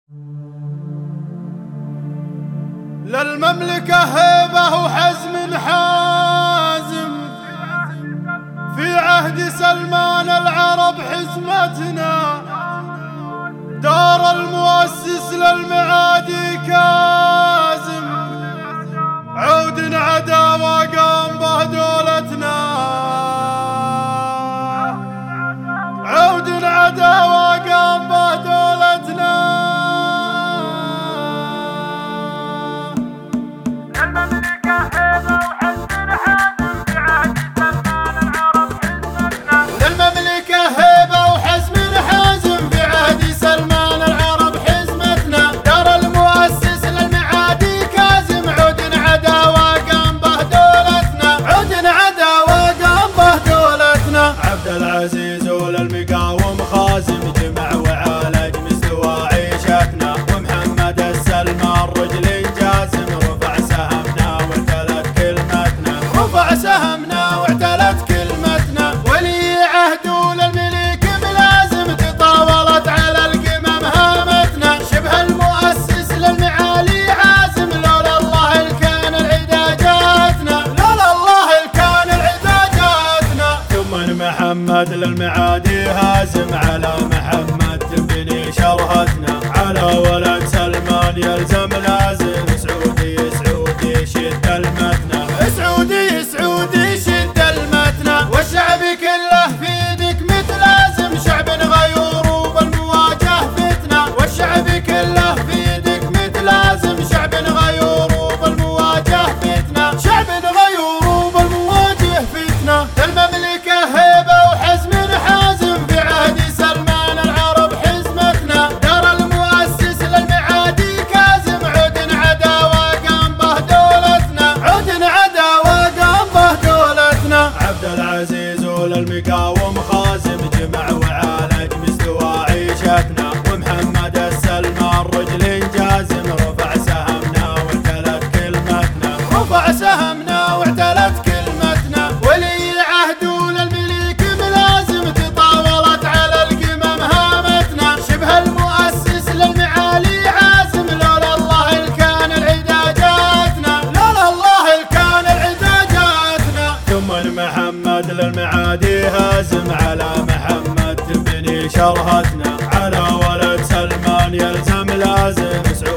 للمملكة هيبة وحزم حازم، في عهد سلمان العرب حزمتنا، دار المؤسس للمعادي كازم، عود عداوة قام به دولتنا، عود عداوة قام به دولتنا. العزيز وللمقاوم خازم، جمع وعالج مستوى عيشتنا، ومحمد السلمان رجل جازم، رفع سهمنا واعتلت كلمتنا، رفع سهمنا واعتلت كلمتنا، ولي عهد للملك ملازم، تطاولت على القمم هامتنا، شبه المؤسس للمعالي عازم، لولا الله الكان العدا جاتنا، لولا الله الكان العدا جاتنا. ثم محمد للمعادي هازم، على محمد تنبني شرهتنا، على ولد سلمان يلزم لازم، سعودي سعودي شد المتنا، سعودي سعودي شد المتنا، والشعب كله في يدك متلازم، شعب غيور وبالمواجه فتنه، والشعب كله في يدك متلازم، شعب غيور وبالمواجه فتنه، شعب غيور وبالمواجه فتنه. المملكة هيبة وحزم حازم، في عهد سلمان العرب حزمتنا، دار المؤسس للمعادي كازم، عود عداوة قام به دولتنا، عود عداوة قام به دولتنا. عبد العزيز وللمقاوم خازم، جمع وعالج مستوى عيشتنا، ومحمد السلمان رجل جازم، رفع سهمنا واعتلت كلمتنا، رفع سهمنا واعتلت كلمتنا، ولي عهد للملك ملازم، تطاولت على القمم هامتنا، شبه المؤسس للمعالي عازم، لولا الله الكان العدا جاتنا، لولا الله الكان العدا جاتنا. ثم محمد للمعادي هازم، على محمد تنبني شرهتنا، على ولد سلمان يلزم لازم،